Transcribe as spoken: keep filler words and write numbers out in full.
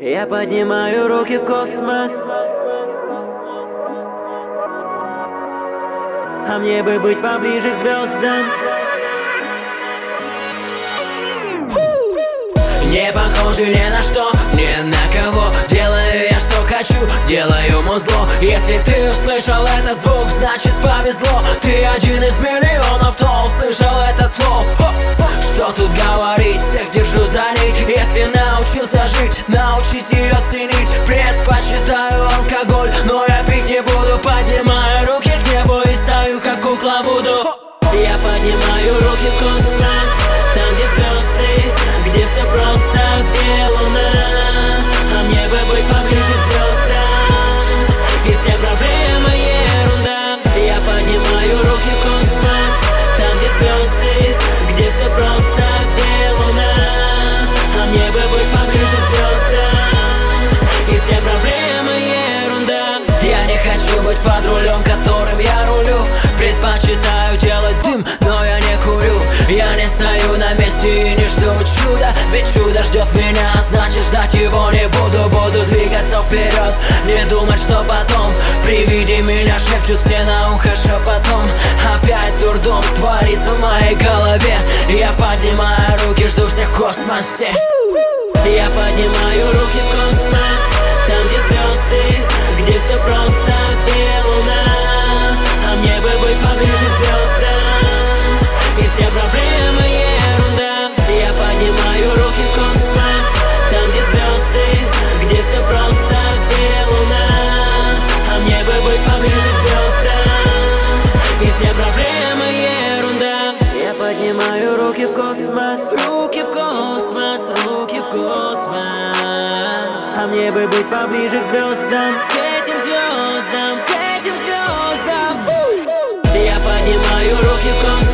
Я поднимаю руки в космос, а мне бы быть поближе к звездам. Не похожи ни на что, ни на кого. Делаю я что хочу, делаю музло. Если ты услышал этот звук, значит повезло. Ты один из миллионов, кто услышал этот флоу. Что тут говорить, всех держу за нить. Если научился жить, научись ее ценить. Предпочитаю алкоголь, но я пить не буду. Поднимаю руки к небу и стою, как кукла буду. Я поднимаю руки в космос, там где звезды, где все просто, где луна. А мне бы быть поближе к звездам, и все проблемы ерунда. Я поднимаю руки в космос, там где звезды, где все просто, где луна. А мне бы быть поближе к звездам, и все проблемы ерунда. Я не хочу быть под рулем, которым я рулю. Предпочитаю делать дым, но я не курю. Я не стою на месте и не жду чуда. Ведь чудо ждет меня, значит ждать его не буду. Буду двигаться вперед, не думать, что потом. При виде меня шепчут все на ухо шепотом. Опять дурдом творится в моей голове. Я поднимаю руки, жду всех в космосе. Я поднимаю руки в космос, там где звезды, где все просто, где луна. А мне бы быть поближе к звездам, и все проблемы ерунда. Я поднимаю руки в космос, там где звезды, где все просто, где луна. А мне бы быть поближе к звездам, и все проблемы ерунда. Я поднимаю руки в космос, Руки в космос, руки в космос. а мне бы быть поближе к звездам, К этим звездам, к этим звездам. Я поднимаю руки в космос.